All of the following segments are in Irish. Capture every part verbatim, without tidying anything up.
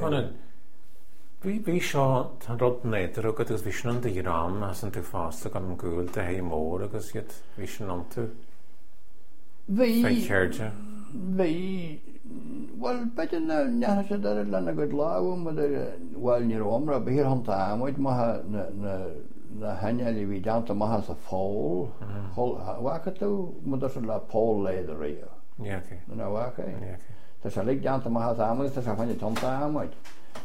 Conan, bhí bhí seo tan rud néidir agus bhí sin an dírám as an tú fásta gan an gúil de hé mór agus iad bhí sin an tú. Bhí... Bhí chéirte? Bhí... Wel, beth yn neas y dyr lan y gyd law yn wel ni'r omra byr hon ta amwyd maha na hynnyl i fi dant o maha sa ffôl waka tu mwyd os la pôl leid y rio Ie, oce. Na waka Ie, oce. Tas a lig dant o maha sa amwyd tas a fanny tom ta amwyd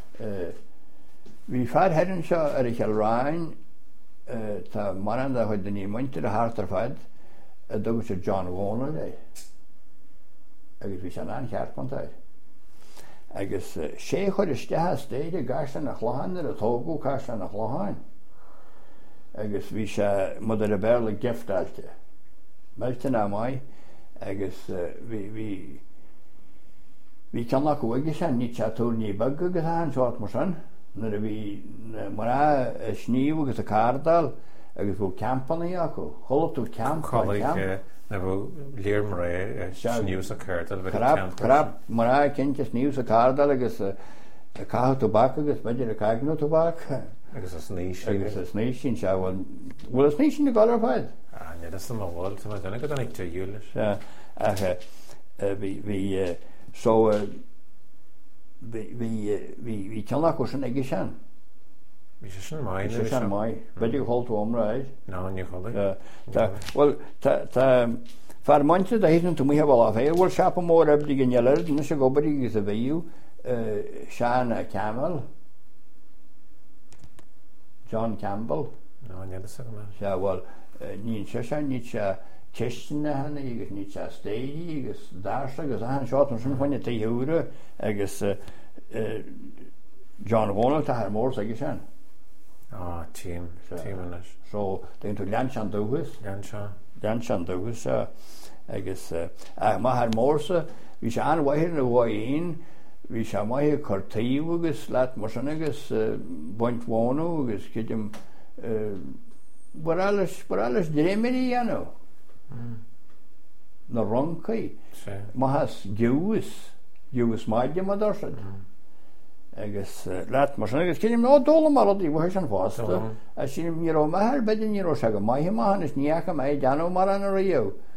fi ffaid hedyn sio ar eich alrain ta maran da hwyd ni mwyntir y hart ar ffaid y dwys y John Warner dei agus bhí san an cheartpantáid. Agus sé chuir isteatha stéide gaiste na chláin ar a tógú caiste na chláin. Agus bhí sé mud ar a bearla giftáilte. Meilte ná mai, agus bhí bhí ceannach uige sé ní te túr ní bag agus an seát mar san, nar a bhí mar a sníomh agus a cardal agus bhú campaní acu, cholamh tú camp Cholig na bhú léir mar é sníos a cardal Crab mar a cinnte sníos a cardal agus a caithú tobac agus beidir a caignú tobac agus a sníos agus a sníos sin se bhfuil bhfuil a sníos sin na gáil ar fáid. Ah, nie, das am bhil, tá dana go dana ag te dúilis. Bhí so bhí ceannach sin ag sean. Bhí sé sin mai. Bhí sé sin mai. Beidir holtú omra é. Ná, ní cholig. Well, tá far mainte a héan tú muthe bhil a fé, bhfuil seapa mór ebdi gin jealir, na sé gobarí gus a bhíú Sean Campbell, John Campbell. Ná, nie, das am Se bhil nín se se ní se ceistena hana agus ní se stéí agus dása agus a seát an sin chuine taúra agus John Warner tá ar mór agus sin. Ah, tím, tím anis. So, dyn tú lean sean dúgus. Lean sean. Lean sean dúgus agus má ar mórsa bhí sé anhaithir na bháin bhí sé maithe cortaíú agus leat mar sin agus baint bháinú agus cidim bar alles dréimirí anú na roncaí maithas giúis giúis maidide mar dorsad agus leat mar sin agus cidim nó dóla mar í bhair an fásta a sin ní ó maithar beidir ní ó se go maithe maithan is níocha mé deanú mar an a riú